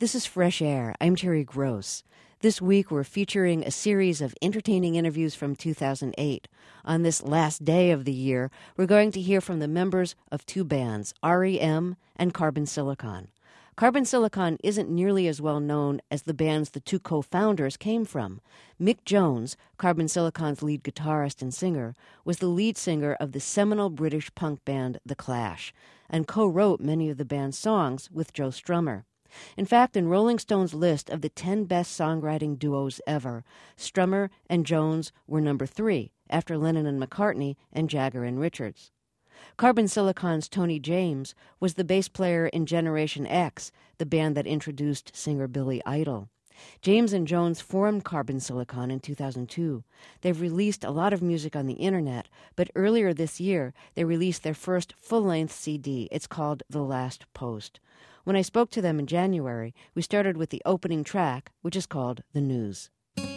This is Fresh Air. I'm Terry Gross. This week we're featuring a series of entertaining interviews from 2008. On this last day of the year, we're going to hear from the members of two bands, REM and Carbon Silicon. Carbon Silicon isn't nearly as well known as the bands the two co-founders came from. Mick Jones, Carbon Silicon's lead guitarist and singer, was the lead singer of the seminal British punk band The Clash, and co-wrote many of the band's songs with Joe Strummer. In fact, in Rolling Stone's list of the 10 best songwriting duos ever, Strummer and Jones were number 3, after Lennon and McCartney and Jagger and Richards. Carbon Silicon's Tony James was the bass player in Generation X, the band that introduced singer Billy Idol. James and Jones formed Carbon Silicon in 2002. They've released a lot of music on the internet, but earlier this year they released their first full-length CD. It's called The Last Post. When I spoke to them in January, we started with the opening track, which is called The News.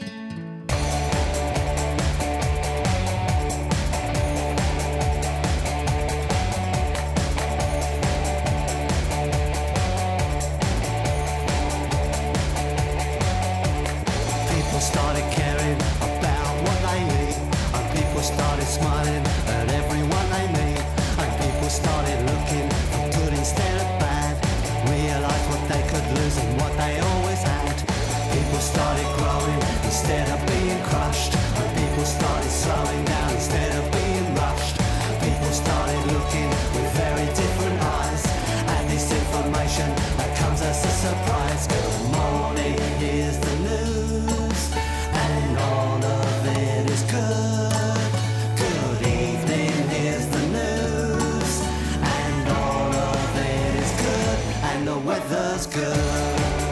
People started caring about what they eat, and people started smiling at everyone they meet, and people started looking for good instead of bad, realised what they could lose and what they always had. People started growing instead of being crushed, and people started slowing down instead of being rushed. People started looking with very different eyes at this information that comes as a surprise. Good morning, here's the news, and all of it is good. Good evening, here's the news, and all of it is good, and the weather's good.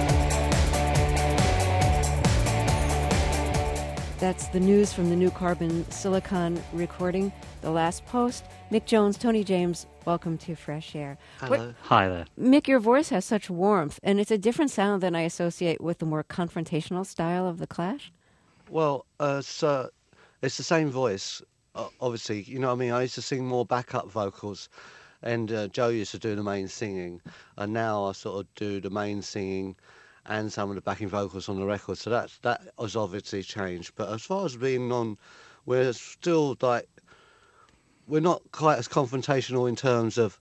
That's the news from the new Carbon Silicon recording, The Last Post. Mick Jones, Tony James, welcome to Fresh Air. Hello. Hi there. Mick, your voice has such warmth, and it's a different sound than I associate with the more confrontational style of The Clash. Well, it's the same voice, obviously. You know what I mean? I used to sing more backup vocals, and Joe used to do the main singing, and now I sort of do the main singing and some of the backing vocals on the record. So that has obviously changed. But as far as being on, we're still like, we're not quite as confrontational in terms of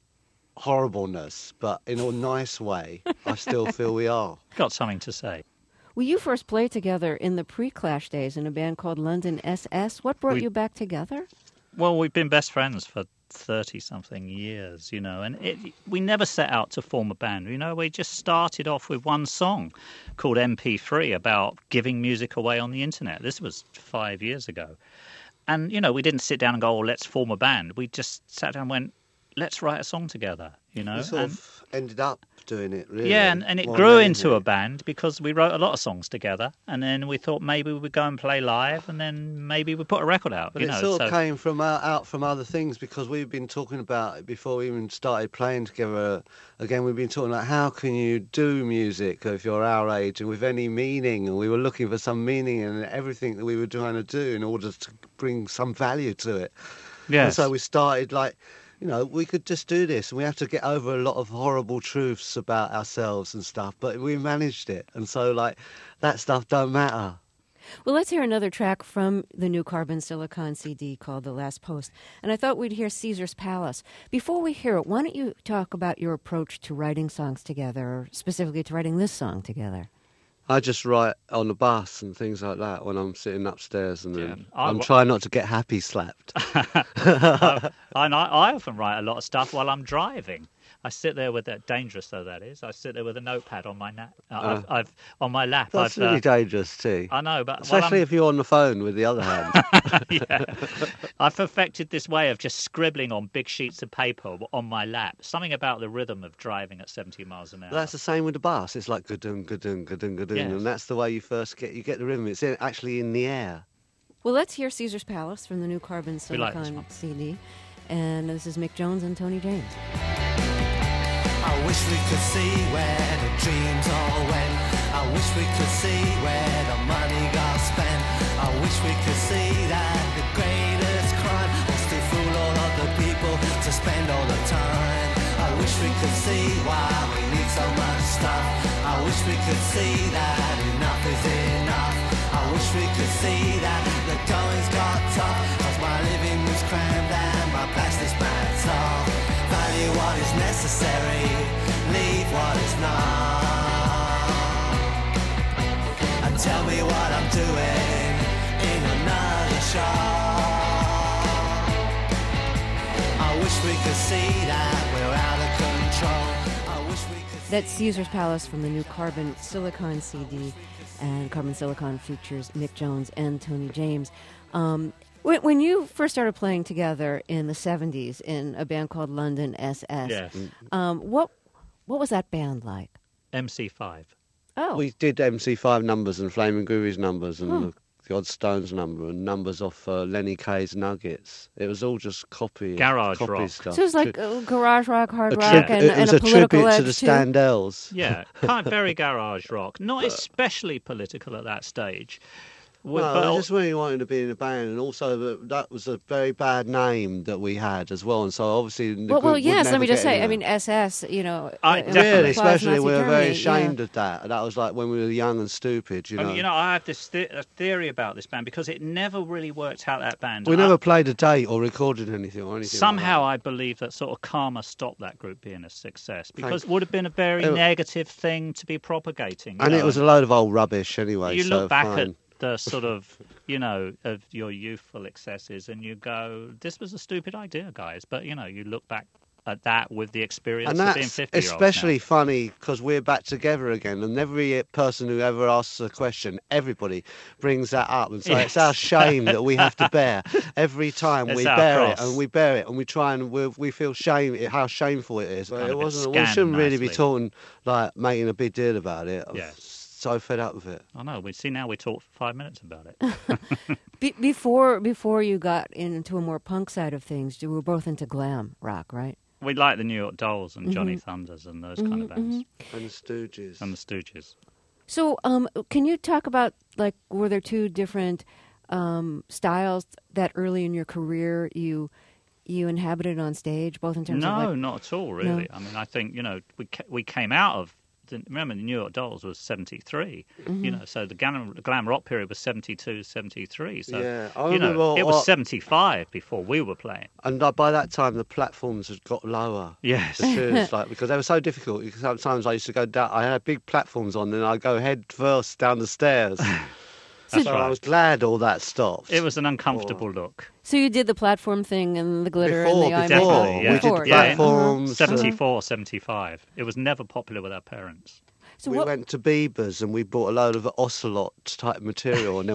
horribleness, but in a nice way, I still feel we are. Got something to say. Well, you first played together in the pre-Clash days in a band called London SS. What brought you back together? Well, we've been best friends for 30-something years, and we never set out to form a band. We just started off with one song called MP3 about giving music away on the internet. This was 5 years ago. And, we didn't sit down and go, let's form a band. We just sat down and went, let's write a song together, We sort of ended up doing it, really. Yeah, and it grew into a band because we wrote a lot of songs together, and then we thought maybe we'd go and play live, and then maybe we'd put a record out. But it sort of came from out from other things, because we've been talking about it before we even started playing together. Again, we've been talking about how can you do music if you're our age and with any meaning, and we were looking for some meaning in everything that we were trying to do in order to bring some value to it. Yes. And so we started we could just do this, and we have to get over a lot of horrible truths about ourselves and stuff, but we managed it, and so, that stuff don't matter. Well, let's hear another track from the new Carbon Silicon CD called The Last Post, and I thought we'd hear Caesar's Palace. Before we hear it, why don't you talk about your approach to writing songs together, or specifically to writing this song together? I just write on the bus and things like that when I'm sitting upstairs, and then I'm I trying not to get happy slapped. I often write a lot of stuff while I'm driving. I sit there with that, dangerous though that is. I sit there with a notepad on my on my lap. That's really dangerous too. I know, but especially if you're on the phone with the other hand. Yeah, I've perfected this way of just scribbling on big sheets of paper on my lap. Something about the rhythm of driving at 70 miles an hour. That's the same with the bus. It's like ga-dun, ga-dun, ga-dun, ga-dun, yes. And that's the way you first get the rhythm. It's actually in the air. Well, let's hear Caesar's Palace from the new Carbon Silicon CD, and this is Mick Jones and Tony James. I wish we could see where the dreams all went. I wish we could see where the money got spent. I wish we could see that the greatest crime was to fool all of the people to spend all the time. I wish we could see why we need so much stuff. I wish we could see that enough is enough. I wish we could see that the going's got tough. Cause my living was crammed and my plastic bags off. Value what is necessary, leave what is not. And tell me what I'm doing in another shot. I wish we could see that we're out of control. I wish we could. That's Caesar's Palace from the new Carbon Silicon CD, and Carbon Silicon features Mick Jones and Tony James. When you first started playing together in the 70s in a band called London SS, Yes. what was that band like? MC5. Oh, We did MC5 numbers and Flaming Groovies numbers and the Odd Stones number and numbers off Lenny Kaye's Nuggets. It was all just copy Garage rock. stuff. so it was like garage rock, hard A rock, tri- and, it and was a a political tribute to edge the too. Standells. Yeah, kind of very garage rock. Not especially political at that stage. Well, But- I just really wanted to be in a band, and also that was a very bad name that we had as well, and so obviously the Well, group would yes. never Let me just get say. I anywhere. mean, SS. You know, Definitely. Really, implies especially Nazi we were very Germany, ashamed of that. That was like when we were young and stupid, you know. I mean, I have this a theory about this band because it never really worked out, that band. We never played a date or recorded anything or anything. Somehow like I believe that sort of karma stopped that group being a success because Thanks. it would have been a very It- negative thing to be propagating. that. And it was a load of old rubbish anyway. You so look back fine. at the sort of, of your youthful excesses and you go, this was a stupid idea, guys. But, you look back at that with the experience And of being that's 50-year-olds especially now. funny because we're back together again, and every person who ever asks a question, everybody brings that up and say it's our shame that we have to bear every time. It's We our bear it cross. and we bear it, and we try and we feel shame how shameful it is. But kind it of been wasn't. We scanned shouldn't really be nicely. talking like making a big deal about it. I'm Yeah. so fed up with it. I know, we see now we talk for 5 minutes about it. Before you got into a more punk side of things, you were both into glam rock, right? We like the New York Dolls and Johnny Mm-hmm. Thunders and those kind of bands. And the Stooges. And the Stooges. So, can you talk about, like, were there two different styles that early in your career you inhabited on stage, both in terms of No, like, not at all, really. I mean, I think, we came out of, remember, the New York Dolls was 73, so the glam rock period was 72, 73. So, Yeah, I remember it was what- 75 before we were playing. And by that time, the platforms had got lower. Yes. The chairs, because they were so difficult. Sometimes I used to go down. I had big platforms on, and I'd go head first down the stairs. That's so right. I was glad all that stopped. It was an uncomfortable look. So you did the platform thing and the glitter Before, and the eye before, makeup. yeah. we did the Before, platforms. 74, 75. It was never popular with our parents. So We what? went to Bieber's and we bought a load of ocelot type material, and then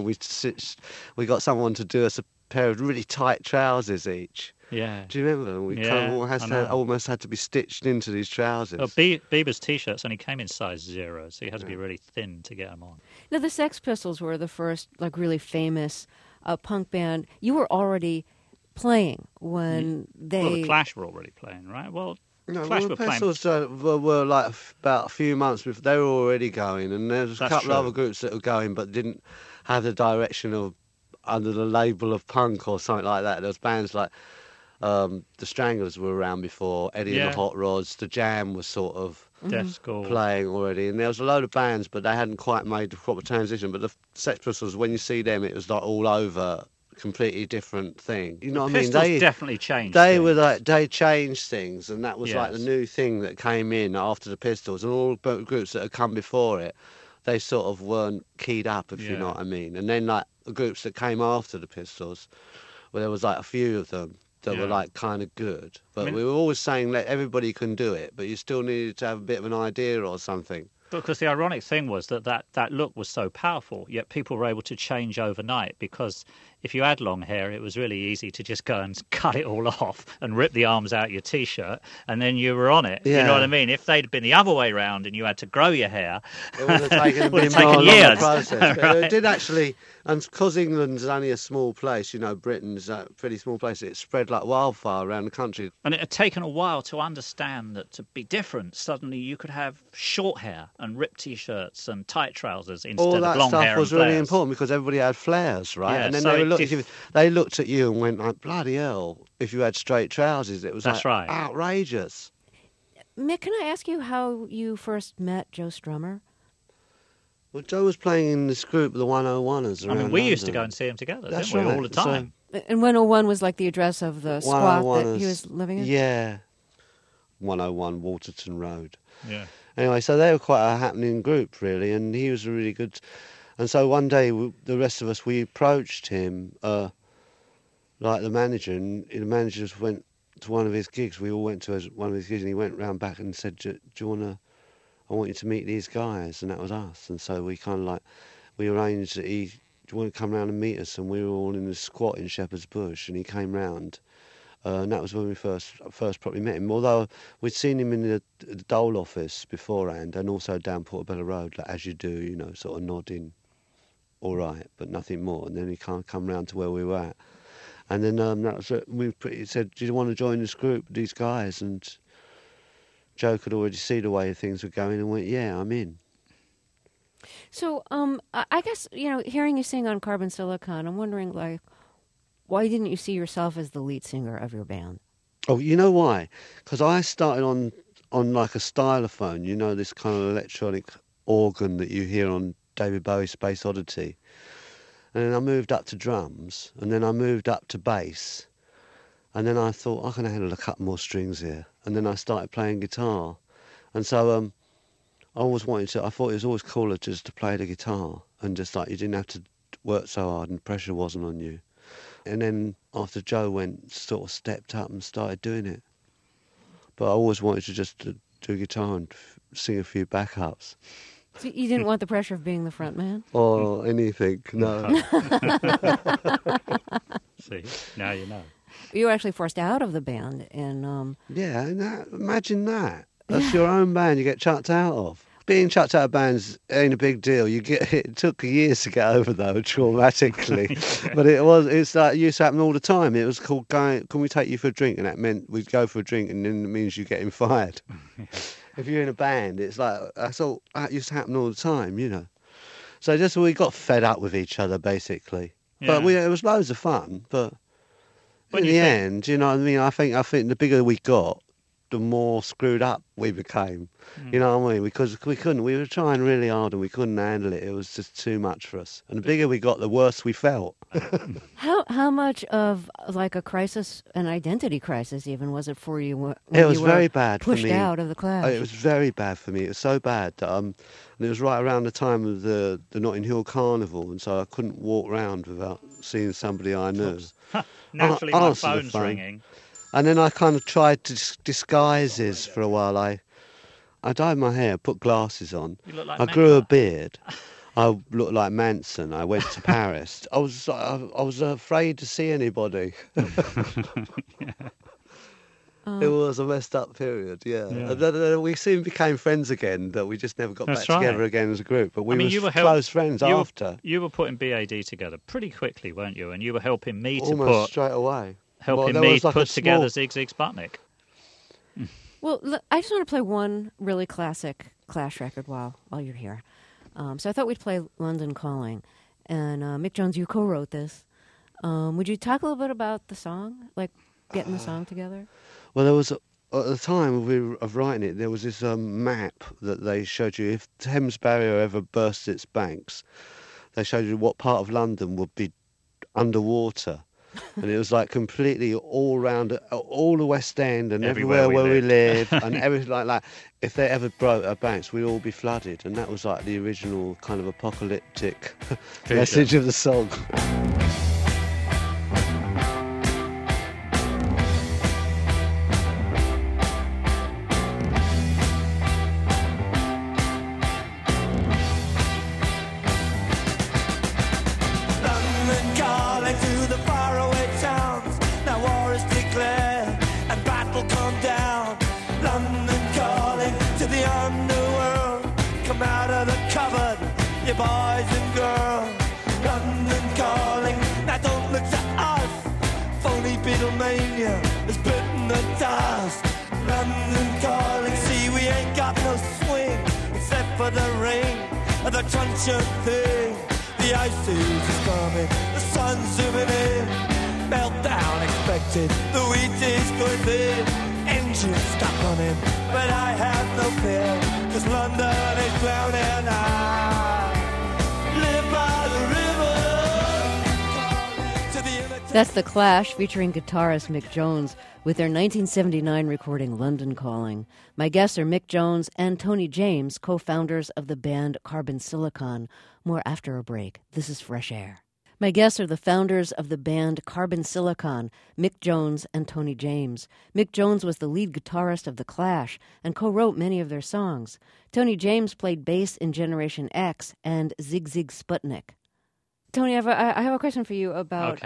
we got someone to do us a pair of really tight trousers each. Yeah. Do you remember? We Yeah, I know. almost had to be stitched into these trousers. Well, Bieber's T-shirts only came in size 0, so you had to be really thin to get them on. Now, the Sex Pistols were the first, like, really famous punk band. You were already playing when they. Well, the Clash were already playing, right? Well, No, Clash well, were the playing. Pistols were like about a few months before. They were already going, and there was a That's couple of true. other groups that were going but didn't have the direction of under the label of punk or something like that. There was bands like the Stranglers were around before, Eddie and Yeah. the Hot Rods, the Jam was sort of Death School. playing already, and there was a load of bands, but they hadn't quite made the proper transition. But the Sex Pistols, when you see them, it was like all over, completely different thing. You know what I mean? Pistols definitely changed. They things. were like they changed things, and that was like the Yes. new thing that came in after the Pistols, and all the groups that had come before it, they sort of weren't keyed up, if you know Yeah. what I mean. And then like the groups that came after the Pistols, well, there was like a few of them that were Yeah. like kind of good, but mean- we were always saying that everybody can do it, but you still needed to have a bit of an idea or something. Because the ironic thing was that look was so powerful, yet people were able to change overnight because if you had long hair, it was really easy to just go and cut it all off and rip the arms out your T-shirt, and then you were on it. You Yeah. know what I mean? If they'd been the other way round and you had to grow your hair, It would have taken a Would have bit more taken longer years. process. But Right. it did actually, and because England's only a small place, you know, Britain's a pretty small place, it spread like wildfire around the country. and it had taken a while to understand that to be different, suddenly you could have short hair and ripped T-shirts and tight trousers instead All of that long stuff hair was and really flares. important because everybody had flares, right? Yeah, and then so they, it they looked at you and went like, bloody hell, if you had straight trousers, it was That's like right. outrageous. Mick, can I ask you how you first met Joe Strummer? Well, Joe was playing in this group, the 101ers. I mean, we used to go London. and see him together, That's didn't we, right. all the time? And 101 was like the address of the squat that he 101ers, was living in? Yeah. 101 Waterton Road. Yeah. Anyway, so they were quite a happening group, really, and he was a really good... And so one day, the rest of us, we approached him, like the manager, and the manager just went to one of his gigs. We all went to one of his gigs, and he went round back and said, do you want to... I want you to meet these guys, and that was us. And so we kind of like... We arranged that do you want to come round and meet us? And we were all in the squat in Shepherd's Bush, and he came round. And that was when we first probably met him. Although we'd seen him in the Dole office beforehand, and also down Portobello Road, like, as you do, you know, sort of nodding, all right, but nothing more. And then he can't come round to where we were at. And then that was it. He said, "Do you want to join this group, these guys?" And Joe could already see the way things were going, and went, "Yeah, I'm in." So, I guess, you know, hearing you sing on Carbon Silicon, I'm wondering, like, why didn't you see yourself as the lead singer of your band? Oh, you know why? Because I started on like a stylophone, you know, this kind of electronic organ that you hear on David Bowie's Space Oddity. And then I moved up to drums, and then I moved up to bass. And then I thought, I can handle a couple more strings here. And then I started playing guitar. And so I thought it was always cooler just to play the guitar, and just like you didn't have to work so hard and pressure wasn't on you. And then after Joe sort of stepped up and started doing it. But I always wanted to just do guitar and sing a few backups. So you didn't want the pressure of being the front man? Or anything, no. See, now you know. You were actually forced out of the band, and Yeah, imagine that. That's your own band you get chucked out of. Being chucked out of bands ain't a big deal. It took years to get over, though, traumatically. But it's like it used to happen all the time. It was called can we take you for a drink? And that meant we'd go for a drink, and then it means you're getting fired. If you're in a band, it's like that used to happen all the time, you know. So just we got fed up with each other, basically. Yeah. But it was loads of fun. But in the end, you know what I mean? I think the bigger we got, the more screwed up we became. You know what I mean? Because we were trying really hard and we couldn't handle it. It was just too much for us. And the bigger we got, the worse we felt. how much of like a crisis, an identity crisis even, was it for you when It was you were very bad for pushed me. out of the Clash? It was very bad for me. It was so bad that and it was right around the time of the Notting Hill Carnival, and so I couldn't walk around without seeing somebody I knew. Naturally, I my answered the phone's phone. ringing. And then I kind of tried disguises for a while. I dyed my hair, put glasses on. You look like I grew a Mecca. beard. I looked like Manson. I went to Paris. I was afraid to see anybody. It was a messed up period, yeah. Yeah. And then we soon became friends again, that we just never got That's back together right. again as a group. But we you were were close friends after, You were putting BAD together pretty quickly, weren't you? And you were helping me to almost straight away. helping there me was like put a together small- Zig Zig Sputnik. Well, I just want to play one really classic Clash record while you're here. So I thought we'd play London Calling. And Mick Jones, you co-wrote this. Would you talk a little bit about the song, like getting the song together? Well, there was, at the time of writing it, there was this map that they showed you. If Thames Barrier ever burst its banks, they showed you what part of London would be underwater. And it was like completely all round, all the West End and everywhere where we live and everything like that. If they ever broke our banks, we'd all be flooded. And that was like the original kind of apocalyptic message of the song. London calling to the faraway towns. Now war is declared and battle come down. London calling to the underworld. Come out of the cupboard, you boys and girls. London calling, now don't look to us. Phony Beatlemania has bitten the dust. London calling, see we ain't got no swing except for the ring of the truncheon thing. The ice age is coming, the sun's zooming in. Meltdown expected, the wheat is going thin. Engines stop running, but I have no fear, 'cause London is drowning. That's The Clash featuring guitarist Mick Jones with their 1979 recording London Calling. My guests are Mick Jones and Tony James, co-founders of the band Carbon Silicon. More after a break. This is Fresh Air. My guests are the founders of the band Carbon Silicon, Mick Jones and Tony James. Mick Jones was the lead guitarist of The Clash and co-wrote many of their songs. Tony James played bass in Generation X and Zig Zig Sputnik. Tony, I have a question for you about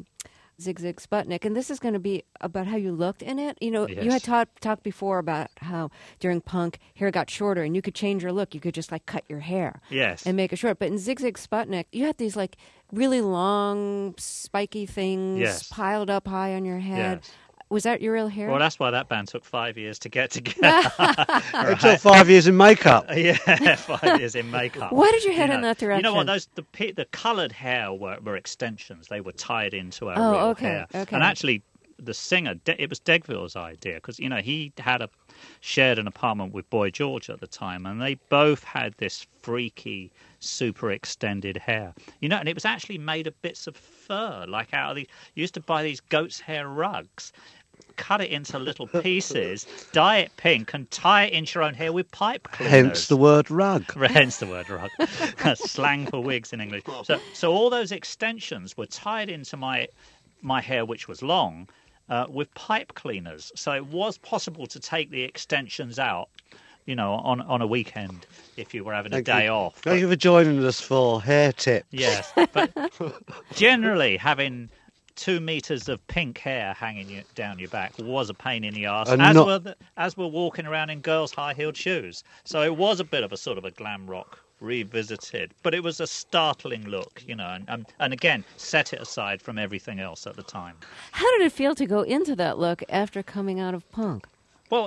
Zig Zig Sputnik, and this is going to be about how you looked in it. You know, Yes. you had talked before about how during punk, hair got shorter, and you could change your look. You could just, like, cut your hair Yes. and make it short. But in Zig Zig Sputnik, you had these, like, really long, spiky things Yes. piled up high on your head. Yes. Was that your real hair? Well, that's why that band took 5 years to get together. It took 5 years in makeup. Yeah, 5 years in makeup. Why did you head in that direction? You know what? The coloured hair were extensions. They were tied into our Oh, real okay, hair. okay. And actually, the singer, it was Degville's idea because he had shared an apartment with Boy George at the time, and they both had this freaky, super extended hair. And it was actually made of bits of fur, like out of you used to buy these goat's hair rugs. Cut it into little pieces, dye it pink, and tie it into your own hair with pipe cleaners. Hence the word rug. Hence the word rug. Slang for wigs in English. So all those extensions were tied into my hair, which was long, with pipe cleaners. So it was possible to take the extensions out, on a weekend if you were having a day off. Thank you for joining us for Hair Tips. Yes, but generally having 2 meters of pink hair hanging down your back was a pain in the arse, as we're walking around in girls' high-heeled shoes. So it was a bit of a sort of a glam rock revisited, but it was a startling look, and again, set it aside from everything else at the time. How did it feel to go into that look after coming out of punk? Well,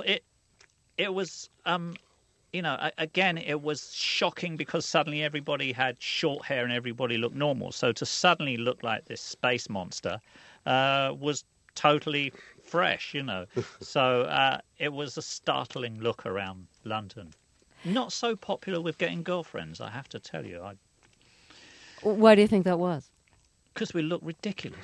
it was, again, it was shocking because suddenly everybody had short hair and everybody looked normal. So to suddenly look like this space monster was totally fresh, So it was a startling look around London. Not so popular with getting girlfriends, I have to tell you. Why do you think that was? Because we look ridiculous.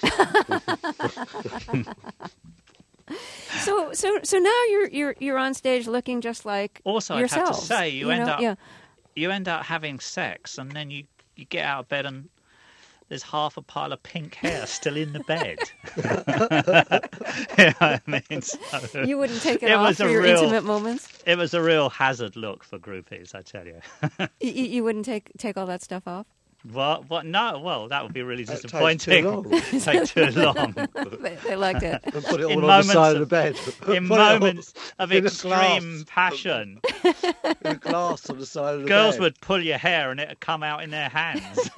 So now you're on stage looking just like also, yourselves. I'd have to say, you end up having sex, and then you get out of bed and there's half a pile of pink hair still in the bed. You know what I mean? So you wouldn't take it off for your intimate moments? It was a real hazard look for groupies, I tell you. You wouldn't take all that stuff off? What? No. Well, that would be really disappointing. Take too long. They liked it. And put it all on the side of the bed. In moments of extreme passion. In a glass on the side of the Girls bed. would pull your hair and it would come out in their hands.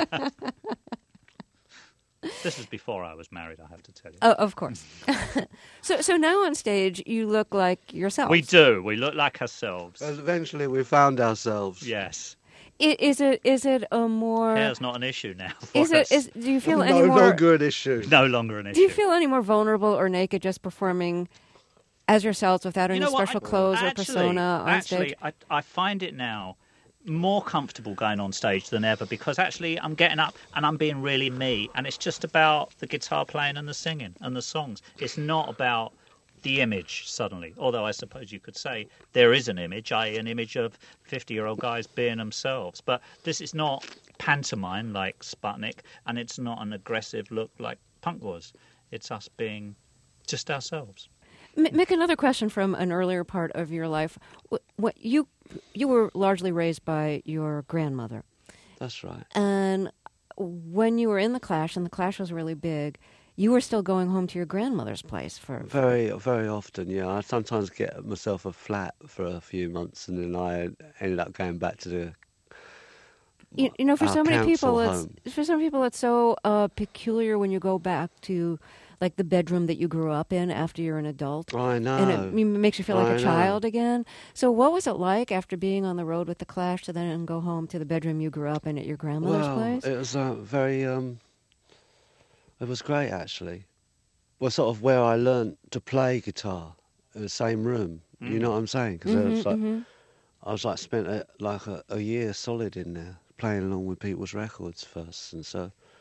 This was before I was married, I have to tell you. Oh, of course. So now on stage, you look like yourself. We do. We look like ourselves. And eventually we found ourselves. Yes. Is it a more? Hair's not an issue now. Do you feel any No more? longer an issue. No longer an issue. Do you feel any more vulnerable or naked just performing as yourselves without any special clothes or persona on stage? Actually, I find it now more comfortable going on stage than ever because actually I'm getting up and I'm being really me, and it's just about the guitar playing and the singing and the songs. It's not about the image suddenly, although I suppose you could say there is an image, i.e. an image of 50-year-old guys being themselves. But this is not pantomime like Sputnik, and it's not an aggressive look like punk was. It's us being just ourselves. Mick, another question from an earlier part of your life. What you were largely raised by your grandmother. That's right. And when you were in the Clash, and the Clash was really big, you were still going home to your grandmother's place for... Very, very often, yeah. I sometimes get myself a flat for a few months, and then I ended up going back to the... for our so many people, home. it's so peculiar when you go back to, like, the bedroom that you grew up in after you're an adult. I know. And it makes you feel like I a child again. So what was it like after being on the road with the Clash to then go home to the bedroom you grew up in at your grandmother's place? It was very... It was great, actually. Well, sort of where I learnt to play guitar in the same room. You know what I'm saying? Because I was like spent a year solid in there playing along with people's records first, and so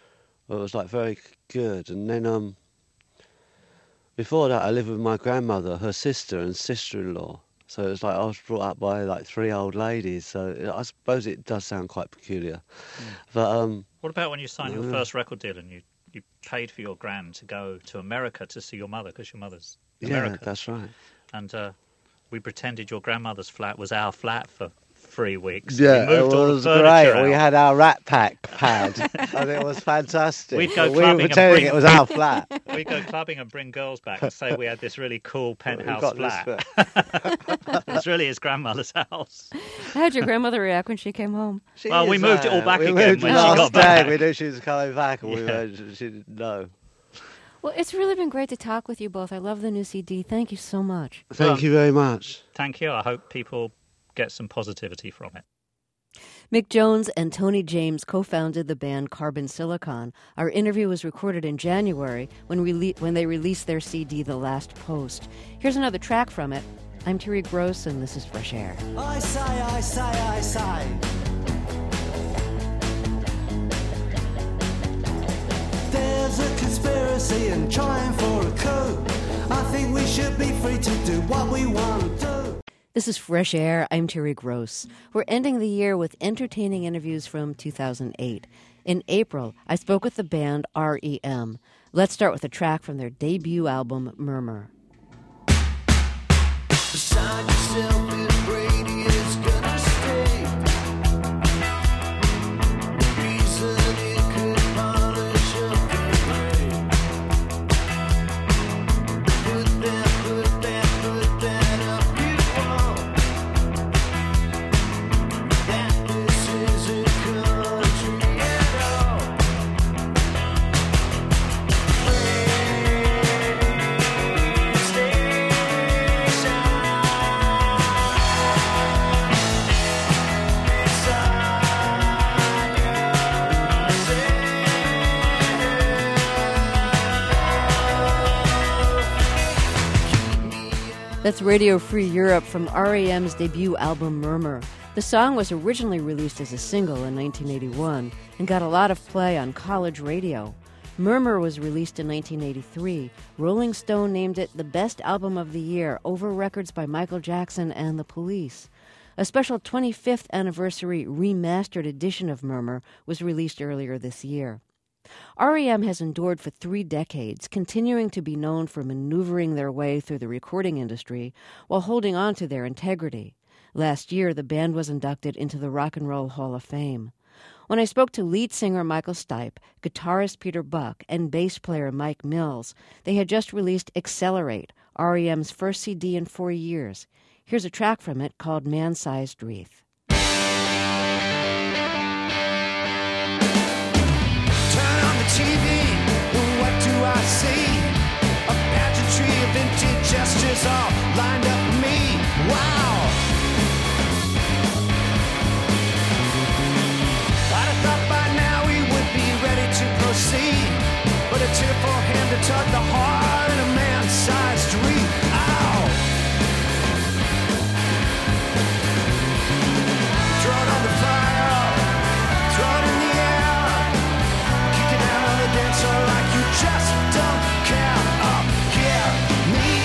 It was like very good. And then before that, I lived with my grandmother, her sister, and sister-in-law. So it was like I was brought up by like 3 old ladies. So I suppose it does sound quite peculiar. But What about when you signed your first record deal and you paid for your gran to go to America to see your mother because your mother's American? yeah, that's right. And we pretended your grandmother's flat was our flat for 3 weeks. Yeah, we moved it all the was furniture great. We out. had our Rat Pack pad, and it was fantastic. We'd go we clubbing were and pretending bring- it was our flat. We'd go clubbing and bring girls back and say we had this really cool penthouse got this flat. It's really his grandmother's house. How did your grandmother react when she came home? Well, we moved it all back we again moved when it she last got day. back. We knew she was coming back, and Yeah. she didn't know. Well, it's really been great to talk with you both. I love the new CD. Thank you so much. Thank you very much. Thank you. I hope people get some positivity from it. Mick Jones and Tony James co-founded the band Carbon Silicon. Our interview was recorded in January when they released their CD, The Last Post. Here's another track from it. I'm Terry Gross, and this is Fresh Air. I say, I say, I say. There's a conspiracy and trying for a coup. I think we should be free to do what we want to do. This is Fresh Air. I'm Terry Gross. We're ending the year with entertaining interviews from 2008. In April, I spoke with the band REM. Let's start with a track from their debut album, Murmur. Beside yourself and Brady is gonna stay. No reason it could polish up the gray. Put that up you want. That this isn't country at all. That's Radio Free Europe from REM's debut album, Murmur. The song was originally released as a single in 1981 and got a lot of play on college radio. Murmur was released in 1983. Rolling Stone named it the best album of the year, over records by Michael Jackson and The Police. A special 25th anniversary remastered edition of Murmur was released earlier this year. REM has endured for 3 decades, continuing to be known for maneuvering their way through the recording industry while holding on to their integrity. Last year, the band was inducted into the Rock and Roll Hall of Fame. When I spoke to lead singer Michael Stipe, guitarist Peter Buck, and bass player Mike Mills, they had just released Accelerate, REM's first CD in 4 years. Here's a track from it called Man-Sized Wreath. TV, what do I see? A pageantry of vintage gestures all lined up for me. Wow! I'd have thought by now we would be ready to proceed, but a tearful hand to tug the heart in a man-sized wreath. Ow! Throw it on the fire, throw it in the air. Dancer like you just don't care. Oh, hear me,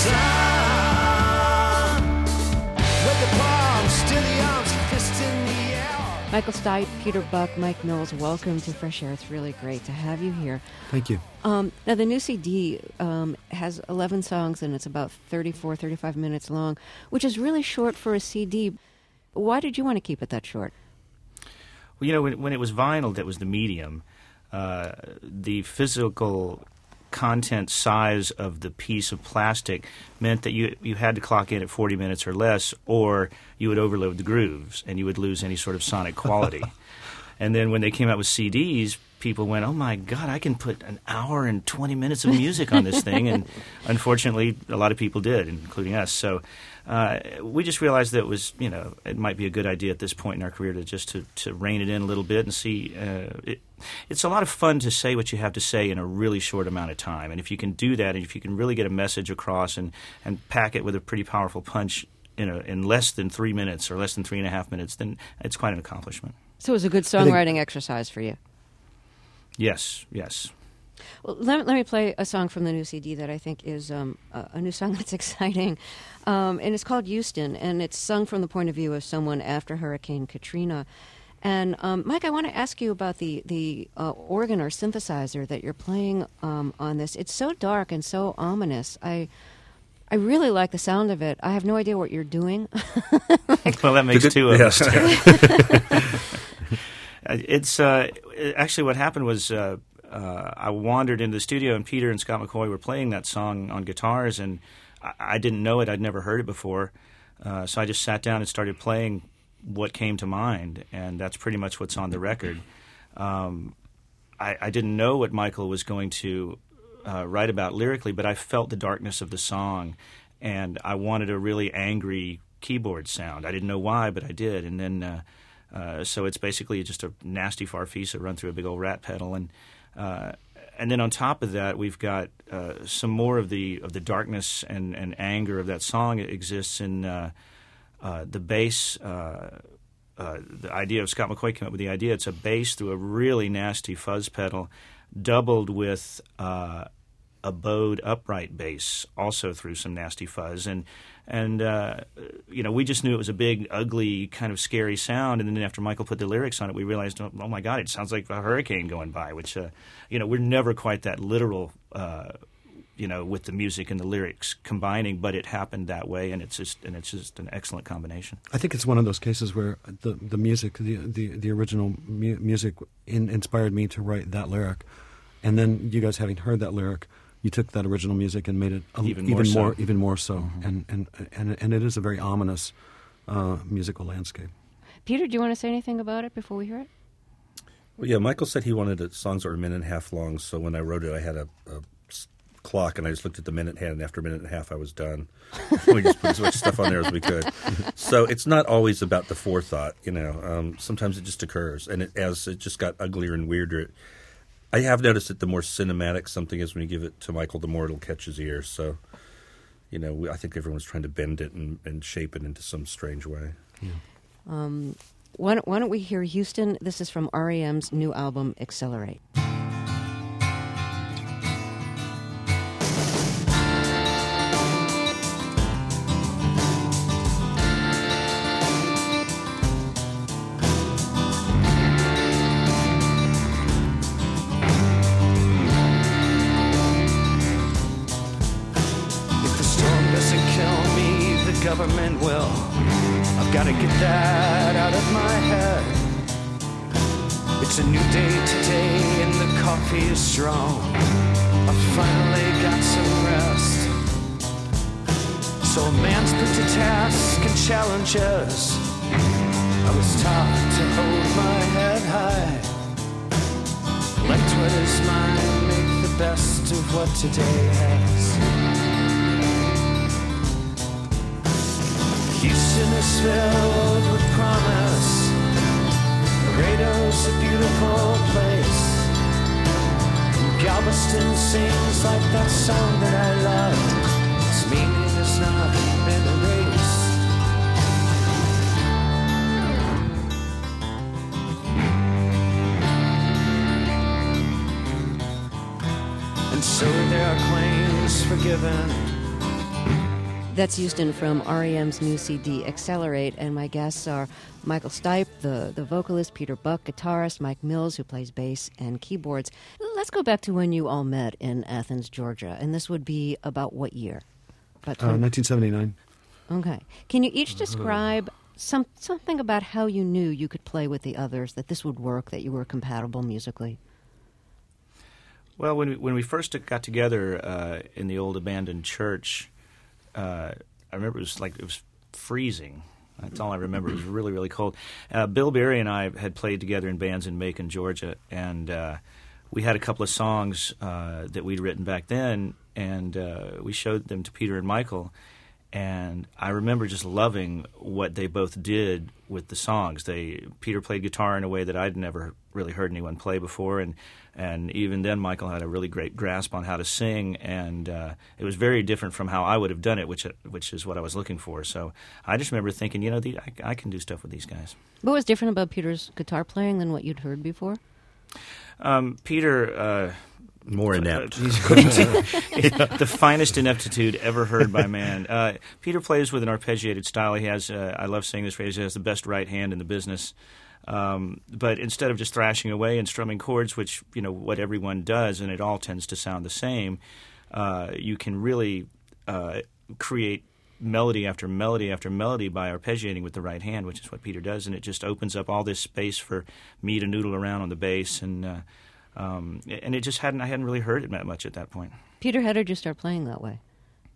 son. With the palms, still the arms, fist in the air. Michael Stipe, Peter Buck, Mike Mills, welcome to Fresh Air. It's really great to have you here. Thank you. Now, the new CD has 11 songs, and it's about 34, 35 minutes long, which is really short for a CD. Why did you want to keep it that short? Well, you know, when it was vinyl, that was the medium. The physical content size of the piece of plastic meant that you had to clock in at 40 minutes or less, or you would overload the grooves and you would lose any sort of sonic quality. And then when they came out with CDs, people went, oh my God, I can put an hour and 20 minutes of music on this thing. And unfortunately, a lot of people did, including us. So we just realized that it might be a good idea at this point in our career to rein it in a little bit and see. It's a lot of fun to say what you have to say in a really short amount of time. And if you can do that, and if you can really get a message across and pack it with a pretty powerful punch in less than 3 minutes or less than 3.5 minutes, then it's quite an accomplishment. So it was a good songwriting exercise for you. Yes. Well, let me play a song from the new CD that I think is a new song that's exciting. And it's called Houston, and it's sung from the point of view of someone after Hurricane Katrina. And, Mike, I want to ask you about the organ or synthesizer that you're playing on this. It's so dark and so ominous. I really like the sound of it. I have no idea what you're doing. Well, that makes two of us. It's actually what happened was I wandered into the studio, and Peter and Scott McCoy were playing that song on guitars, and I didn't know it. I'd never heard it before. So I just sat down and started playing what came to mind, and that's pretty much what's on the record. I didn't know what Michael was going to write about lyrically, but I felt the darkness of the song, and I wanted a really angry keyboard sound. I didn't know why, but I did. And then so it's basically just a nasty farfisa run through a big old rat pedal, and then on top of that, we've got some more of the darkness and anger of that song. It exists in the bass. The idea of Scott McCoy came up with the idea. It's a bass through a really nasty fuzz pedal, doubled with a bowed upright bass, also through some nasty fuzz, and we just knew it was a big, ugly, kind of scary sound. And then after Michael put the lyrics on it, we realized, oh my God, it sounds like a hurricane going by. Which we're never quite that literal, with the music and the lyrics combining, but it happened that way, and it's just an excellent combination. I think it's one of those cases where the music, the original music, inspired me to write that lyric, and then you guys having heard that lyric, you took that original music and made it even more so, mm-hmm. and it is a very ominous musical landscape. Peter, do you want to say anything about it before we hear it? Well, yeah, Michael said he wanted songs that were a minute and a half long, so when I wrote it, I had a clock, and I just looked at the minute hand, and after a minute and a half, I was done. We just put as much stuff on there as we could. So it's not always about the forethought, sometimes it just occurs, and as it just got uglier and weirder, I have noticed that the more cinematic something is when you give it to Michael, the more it'll catch his ear. So, I think everyone's trying to bend it and shape it into some strange way. Yeah. Why don't we hear Houston? This is from R.E.M's new album, Accelerate. Government will. I've got to get that out of my head. It's a new day today and the coffee is strong. I finally got some rest. So a man's put to task and challenges. I was taught to hold my head high. Collect what is mine, make the best of what today has. Houston is filled with promise. Laredo's a beautiful place. Galveston sings like that song that I love. Its meaning has not been erased. And so there are claims forgiven. That's Houston from R.E.M's new CD, Accelerate, and my guests are Michael Stipe, the vocalist, Peter Buck, guitarist, Mike Mills, who plays bass and keyboards. Let's go back to when you all met in Athens, Georgia, and this would be about what year? 1979. Okay. Can you each describe something about how you knew you could play with the others, that this would work, that you were compatible musically? Well, when we first got together in the old abandoned church, I remember it was freezing. That's all I remember. It was really, really cold. Bill Berry and I had played together in bands in Macon, Georgia, and we had a couple of songs that we'd written back then, and we showed them to Peter and Michael, and I remember just loving what they both did with the songs. Peter played guitar in a way that I'd never really heard anyone play before, and even then Michael had a really great grasp on how to sing, and it was very different from how I would have done it, which is what I was looking for. So I just remember thinking, I can do stuff with these guys. What was different about Peter's guitar playing than what you'd heard before? Peter... More inept. The finest ineptitude ever heard by man. Peter plays with an arpeggiated style. He has, I love saying this phrase, he has the best right hand in the business. But instead of just thrashing away and strumming chords, which, what everyone does, and it all tends to sound the same, you can really create melody after melody after melody by arpeggiating with the right hand, which is what Peter does, and it just opens up all this space for me to noodle around on the bass, and it just I hadn't really heard it that much at that point. Peter, how did you start playing that way?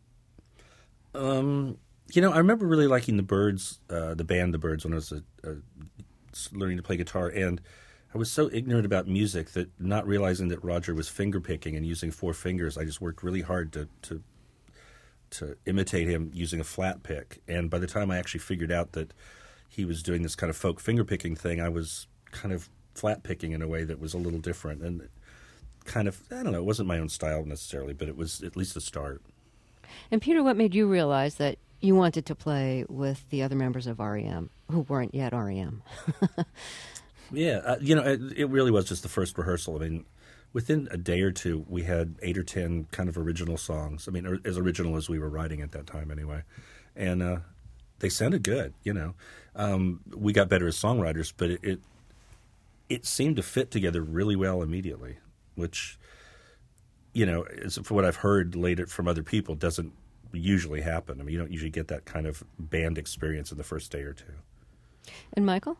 I remember really liking the Byrds, the band The Byrds, when I was learning to play guitar, and I was so ignorant about music that not realizing that Roger was finger picking and using 4 fingers, I just worked really hard to imitate him using a flat pick. And by the time I actually figured out that he was doing this kind of folk finger picking thing, I was kind of flat picking in a way that was a little different and kind of, I don't know, it wasn't my own style necessarily, but it was at least a start. And Peter, what made you realize that you wanted to play with the other members of REM who weren't yet REM? Yeah, it really was just the first rehearsal. I mean, within a day or two, we had 8 or 10 kind of original songs. I mean, as original as we were writing at that time anyway. And they sounded good, We got better as songwriters, but it seemed to fit together really well immediately, which, for what I've heard later from other people, doesn't usually happen. I mean, you don't usually get that kind of band experience in the first day or two. And Michael?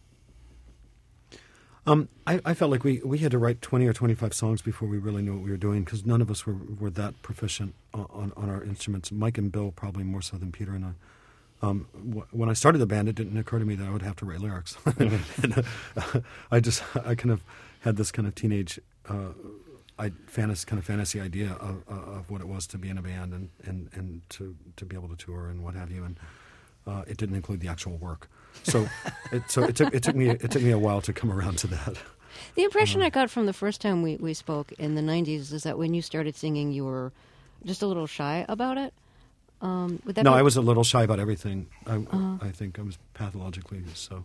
I felt like we had to write 20 or 25 songs before we really knew what we were doing, because none of us were that proficient on our instruments. Mike and Bill probably more so than Peter and I. When I started the band, it didn't occur to me that I would have to write lyrics. And, I kind of had this kind of teenage fantasy idea of what it was to be in a band and to be able to tour and what have you. And it didn't include the actual work. So it took me a while to come around to that. The impression I got from the first time we spoke in the 90s is that when you started singing, you were just a little shy about it. I was a little shy about everything. I think I was pathologically so.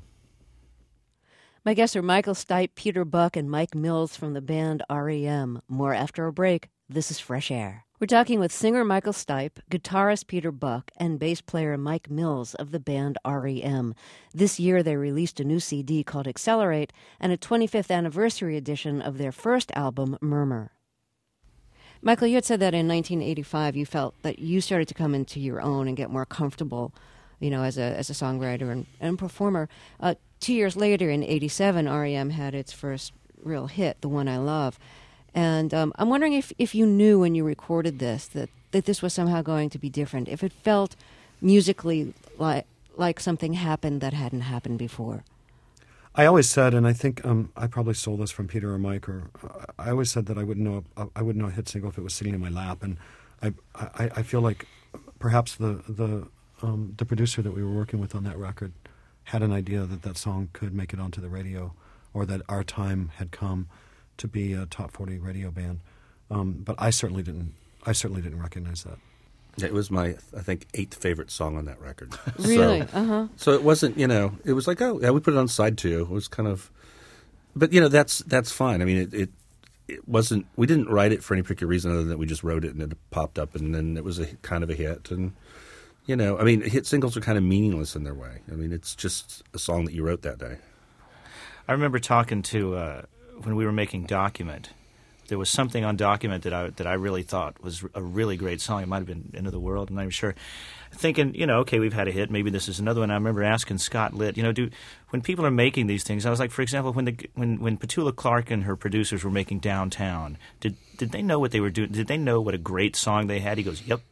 My guests are Michael Stipe, Peter Buck, and Mike Mills from the band REM. More after a break. This is Fresh Air. We're talking with singer Michael Stipe, guitarist Peter Buck, and bass player Mike Mills of the band REM. This year they released a new CD called Accelerate and a 25th anniversary edition of their first album, Murmur. Michael, you had said that in 1985 you felt that you started to come into your own and get more comfortable, as a songwriter and performer. 2 years later, in 87, REM had its first real hit, The One I Love. And I'm wondering if you knew when you recorded this that this was somehow going to be different, if it felt musically like something happened that hadn't happened before. I always said, and I think I probably stole this from Peter or Mike, I always said that I wouldn't know a hit single if it was sitting in my lap, and I feel like perhaps the producer that we were working with on that record had an idea that song could make it onto the radio, or that our time had come to be a top 40 radio band, but I certainly didn't recognize that. It was my, I think, 8th favorite song on that record. Really? So it wasn't, it was like, oh, yeah, we put it on side 2. It was kind of, but, that's fine. I mean, it wasn't, we didn't write it for any particular reason other than that we just wrote it and it popped up and then it was a kind of a hit. And, hit singles are kind of meaningless in their way. I mean, it's just a song that you wrote that day. I remember talking to, when we were making Document, there was something on Document that I really thought was a really great song. It might have been End of the World, I'm not even sure. Thinking, okay, we've had a hit. Maybe this is another one. I remember asking Scott Litt, when people are making these things, I was like, for example, when Petula Clark and her producers were making Downtown, did they know what they were doing? Did they know what a great song they had? He goes, yep.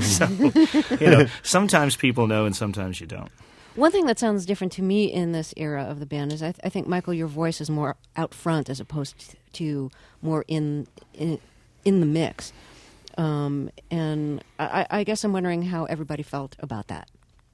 So, sometimes people know and sometimes you don't. One thing that sounds different to me in this era of the band is I think, Michael, your voice is more out front as opposed to more in the mix. And I guess I'm wondering how everybody felt about that.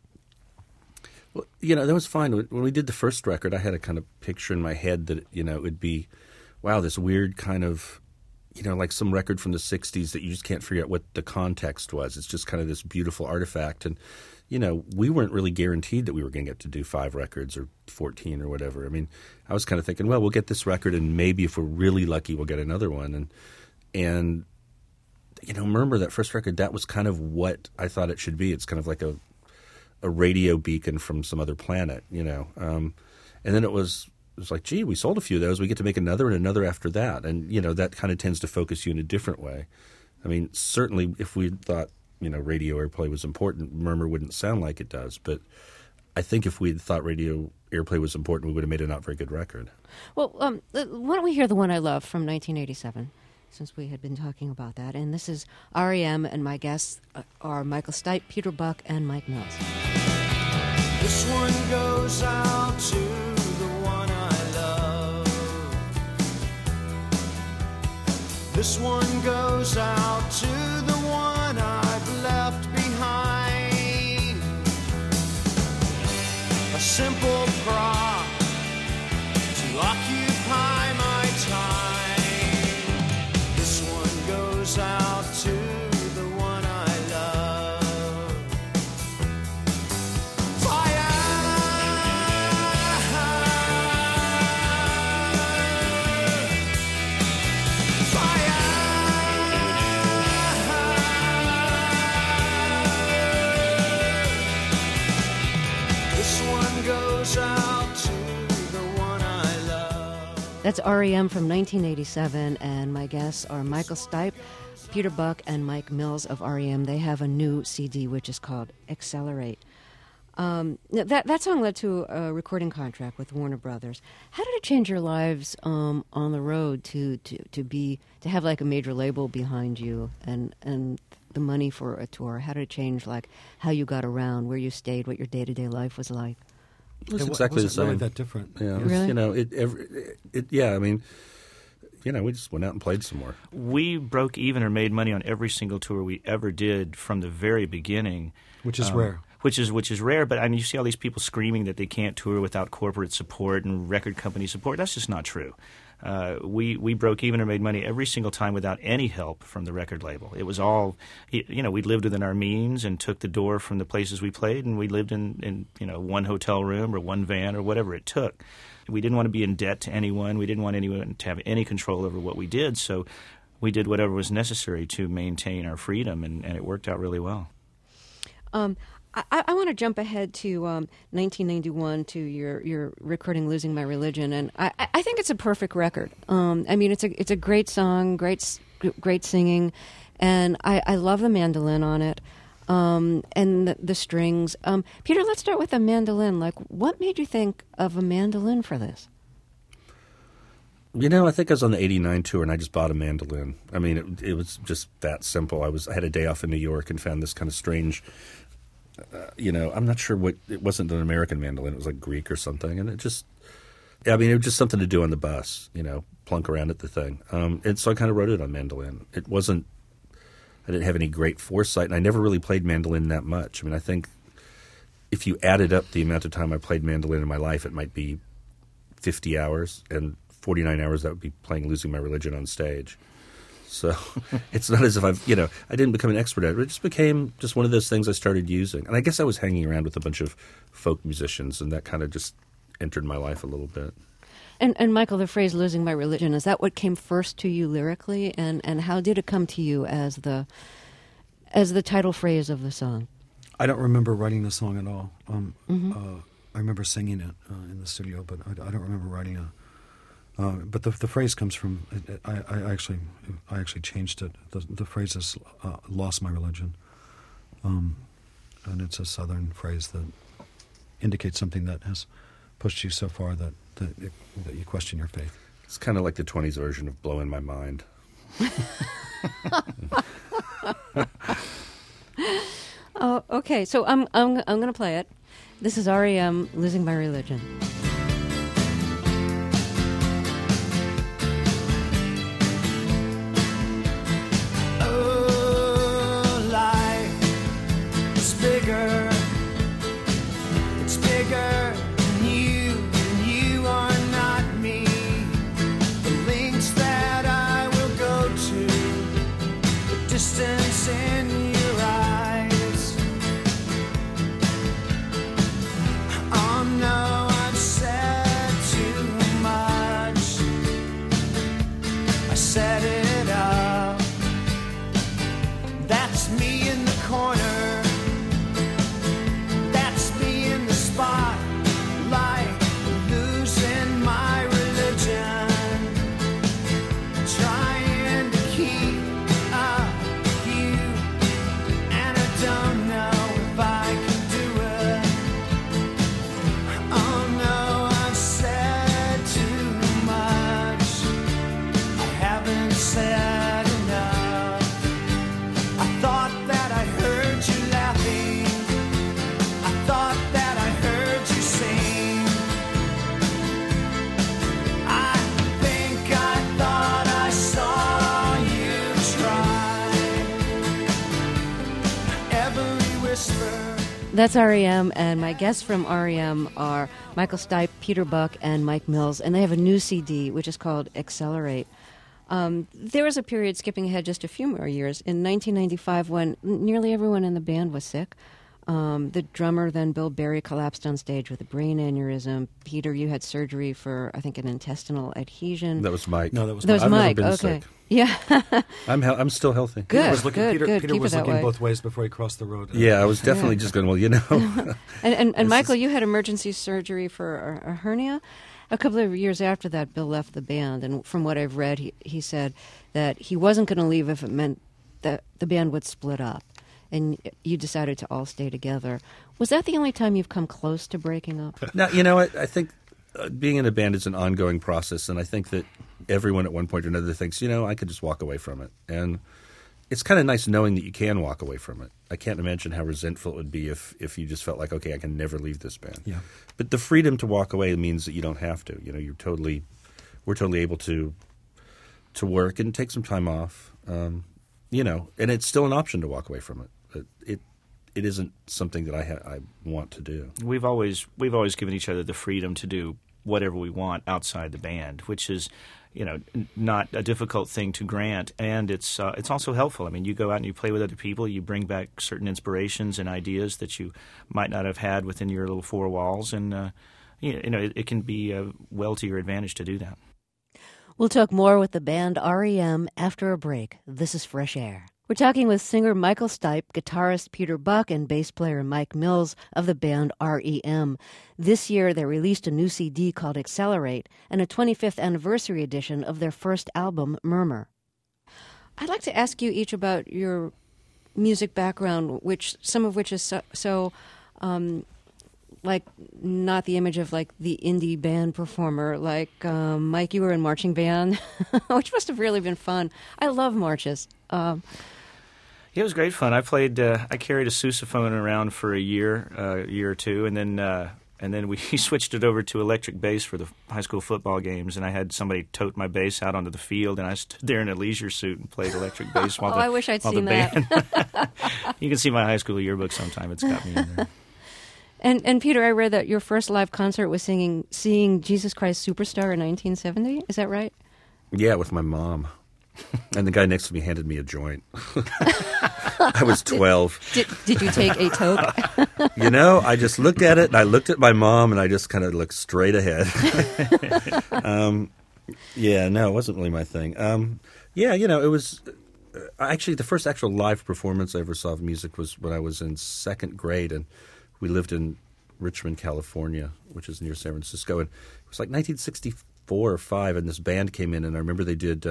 Well, that was fine. When we did the first record, I had a kind of picture in my head that, it would be, wow, this weird kind of, like some record from the 60s that you just can't figure out what the context was. It's just kind of this beautiful artifact. And we weren't really guaranteed that we were going to get to do 5 records or 14 or whatever. I mean, I was kind of thinking, well, we'll get this record, and maybe if we're really lucky, we'll get another one. And Murmur, that first record, that was kind of what I thought it should be. It's kind of like a radio beacon from some other planet, And then it was like, gee, we sold a few of those. We get to make another and another after that. And, that kind of tends to focus you in a different way. I mean, certainly if we thought, radio airplay was important, Murmur wouldn't sound like it does. But I think if we had thought radio airplay was important, we would have made a not very good record. Well, why don't we hear The One I Love from 1987, since we had been talking about that. And this is REM, and my guests are Michael Stipe, Peter Buck, and Mike Mills. This one goes out to the one I love. This one goes out to the one I've left behind. A simple prop to occupy my time. This one goes out to the one I love. Fire! That's REM from 1987, and my guests are Michael Stipe, Peter Buck, and Mike Mills of REM. They have a new CD which is called Accelerate. That song led to a recording contract with Warner Brothers. How did it change your lives on the road to have like a major label behind you and the money for a tour? How did it change like how you got around, where you stayed, what your day-to-day life was like? It was exactly the same. Really that different? Yeah, Really? I mean, we just went out and played some more. We broke even or made money on every single tour we ever did from the very beginning, which is rare. Which is rare, but I mean, you see all these people screaming that they can't tour without corporate support and record company support. That's just not true. We broke even or made money every single time without any help from the record label. It was all, we lived within our means and took the door from the places we played, and we lived in one hotel room or one van or whatever it took. We didn't want to be in debt to anyone. We didn't want anyone to have any control over what we did, so we did whatever was necessary to maintain our freedom, and it worked out really well. I want to jump ahead to 1991 to your recording "Losing My Religion," and I think it's a perfect record. I mean, it's a great song, great singing, and I love the mandolin on it, and the strings. Peter, let's start with the mandolin. Like, what made you think of a mandolin for this? I think I was on the '89 tour, and I just bought a mandolin. I mean, it was just that simple. I had a day off in New York and found this kind of strange. I'm not sure what, it wasn't an American mandolin, it was like Greek or something, and it was just something to do on the bus, plunk around at the thing. And so I kind of wrote it on mandolin. I didn't have any great foresight, and I never really played mandolin that much. I mean, I think if you added up the amount of time I played mandolin in my life, it might be 50 hours, and 49 hours that would be playing Losing My Religion on stage. So it's not as if I didn't become an expert at it. It just became just one of those things I started using. And I guess I was hanging around with a bunch of folk musicians, and that kind of just entered my life a little bit. And Michael, the phrase "losing my religion," is that what came first to you lyrically? And how did it come to you as the title phrase of the song? I don't remember writing the song at all. I remember singing it in the studio, but I don't remember writing it. But the phrase comes from I actually changed it. The phrase is "lost my religion," and it's a Southern phrase that indicates something that has pushed you so far that you question your faith. It's kind of like the 20s version of "Blowing My Mind." Oh, okay. So I'm going to play it. This is REM, "Losing My Religion." Distance in your eyes. That's REM, and my guests from REM are Michael Stipe, Peter Buck, and Mike Mills, and they have a new CD, which is called Accelerate. There was a period, skipping ahead just a few more years, in 1995 when nearly everyone in the band was sick. The drummer, then Bill Berry, collapsed on stage with a brain aneurysm. Peter, you had surgery for, I think, an intestinal adhesion. That was Mike. No, that was That was I've Mike. never been Okay. sick. Yeah. I'm still healthy. Good. Peter was looking, good. Peter Keep was it that looking way. both ways before he crossed the road. Yeah, I was definitely just going, well, you know. And Michael, you had emergency surgery for a hernia. A couple of years after that, Bill left the band, and from what I've read, he said that he wasn't going to leave if it meant that the band would split up, and you decided to all stay together. Was that the only time you've come close to breaking up? Now, you know, I think being in a band is an ongoing process, and I think that everyone at one point or another thinks, you know, I could just walk away from it. And it's kind of nice knowing that you can walk away from it. I can't imagine how resentful it would be if you just felt like, okay, I can never leave this band. Yeah. But the freedom to walk away means that you don't have to. You know, we're totally able to work and take some time off. You know, and it's still an option to walk away from it. It isn't something that I want to do. We've always given each other the freedom to do whatever we want outside the band, which is, you know, not a difficult thing to grant, and it's also helpful. I mean, you go out and you play with other people, you bring back certain inspirations and ideas that you might not have had within your little four walls, and you know, it can be well to your advantage to do that. We'll talk more with the band REM after a break. This is Fresh Air. We're talking with singer Michael Stipe, guitarist Peter Buck, and bass player Mike Mills of the band REM. This year, they released a new CD called Accelerate and a 25th anniversary edition of their first album, Murmur. I'd like to ask you each about your music background, some of which is so like not the image of like the indie band performer. Like Mike, you were in marching band, which must have really been fun. I love marches. Yeah, it was great fun. I played. I carried a sousaphone around for a year or two, and then we switched it over to electric bass for the high school football games. And I had somebody tote my bass out onto the field, and I stood there in a leisure suit and played electric bass while I wish I'd seen band. that. You can see my high school yearbook sometime. It's got me in there. And Peter, I read that your first live concert was seeing Jesus Christ Superstar in 1970. Is that right? Yeah, with my mom. And the guy next to me handed me a joint. I was 12. Did you take a toke? You know, I just looked at it, and I looked at my mom, and I just kind of looked straight ahead. Yeah, no, it wasn't really my thing. Yeah, you know, it was actually the first actual live performance I ever saw of music was when I was in second grade, and we lived in Richmond, California, which is near San Francisco, and it was like 1964 or 5, and this band came in, and I remember they did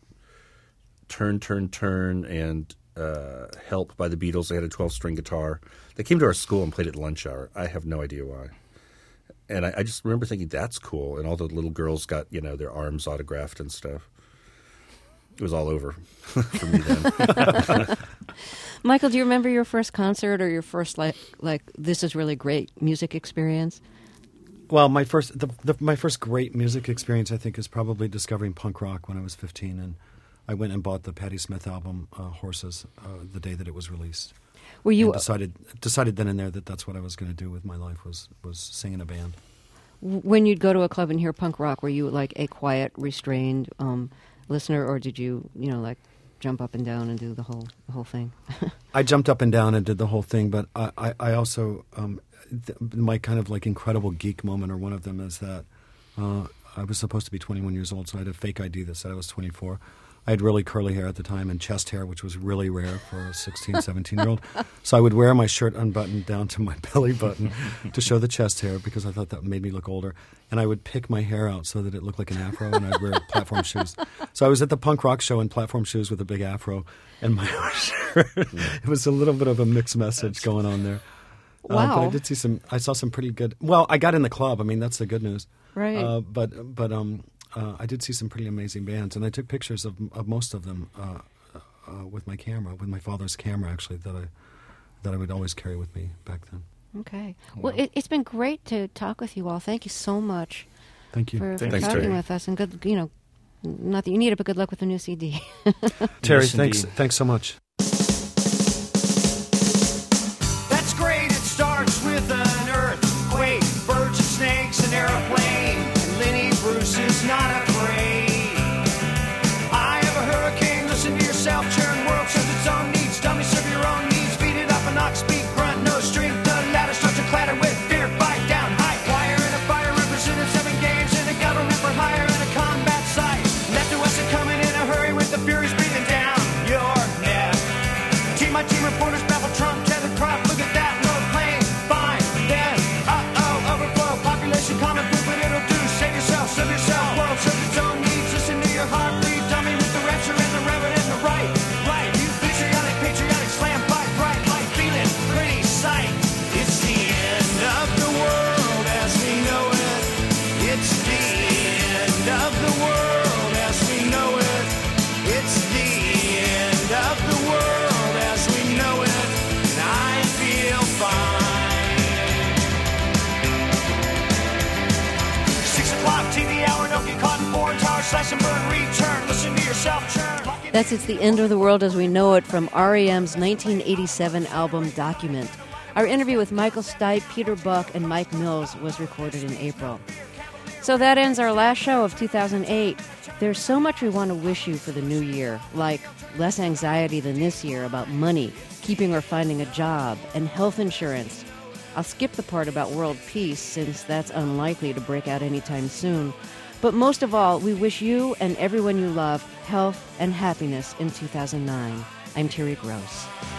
Turn, Turn, Turn, and Help by the Beatles. They had a 12-string guitar. They came to our school and played at lunch hour. I have no idea why. And I just remember thinking, that's cool. And all the little girls got, you know, their arms autographed and stuff. It was all over for me then. Michael, do you remember your first concert or your first, like this is really great music experience? Well, my first great music experience, I think, is probably discovering punk rock when I was 15, and I went and bought the Patti Smith album, Horses, the day that it was released. Were you and decided then and there that that's what I was going to do with my life was sing in a band. When you'd go to a club and hear punk rock, were you like a quiet, restrained listener, or did you like jump up and down and do the whole thing? I jumped up and down and did the whole thing, but I also my kind of like incredible geek moment, or one of them, is that I was supposed to be 21 years old, so I had a fake ID that said I was 24. I had really curly hair at the time and chest hair, which was really rare for a 16, 17-year-old. So I would wear my shirt unbuttoned down to my belly button to show the chest hair because I thought that made me look older. And I would pick my hair out so that it looked like an afro, and I'd wear platform shoes. So I was at the punk rock show in platform shoes with a big afro and my shirt. It was a little bit of a mixed message going on there. Wow. But I did see I saw some pretty good. Well, I got in the club. I mean, that's the good news. Right. But I did see some pretty amazing bands, and I took pictures of most of them with my camera, with my father's camera, actually, that I would always carry with me back then. Okay. Well, it's been great to talk with you all. Thank you so much. Thank you. For Thanks, talking Terry. with us, and good. Not that you need it, but good luck with the new CD. Terry, Yes, thanks. indeed. Thanks so much. That's great, it started not afraid. Eye of a hurricane, listen to yourself churn. World serves its own needs, dummy serve your own needs. Beat it up an ox, speak, grunt, no strength. The ladder starts to clatter with fear, fight down, high wire and a fire represented 7 games in a government for hire and a combat site. Left to us are coming in a hurry with the furies breathing down your neck. Team by team reporters baffle Trump, tethered crop, look at that road plane. Fine, then, overflow, population common poop, but it'll do. Save yourself, serve yourself, world serves its own needs. Listen to your heart, breathe, dummy with the rapture and the reverend and the right. Right, you patriotic, slam, fight, bright, light, feeling, pretty sight. It's the end of the world as we know it. It's the end of the world as we know it. It's the end of the world as we know it. And I feel fine. 6 o'clock, TV hour, don't get caught in foreign tower, slash and burn, return, listen to yourself churn. That's It's the End of the World as We Know It from REM's 1987 album Document. Our interview with Michael Stipe, Peter Buck, and Mike Mills was recorded in April. So that ends our last show of 2008. There's so much we want to wish you for the new year, like less anxiety than this year about money, keeping or finding a job, and health insurance. I'll skip the part about world peace since that's unlikely to break out anytime soon. But most of all, we wish you and everyone you love health and happiness in 2009. I'm Terry Gross.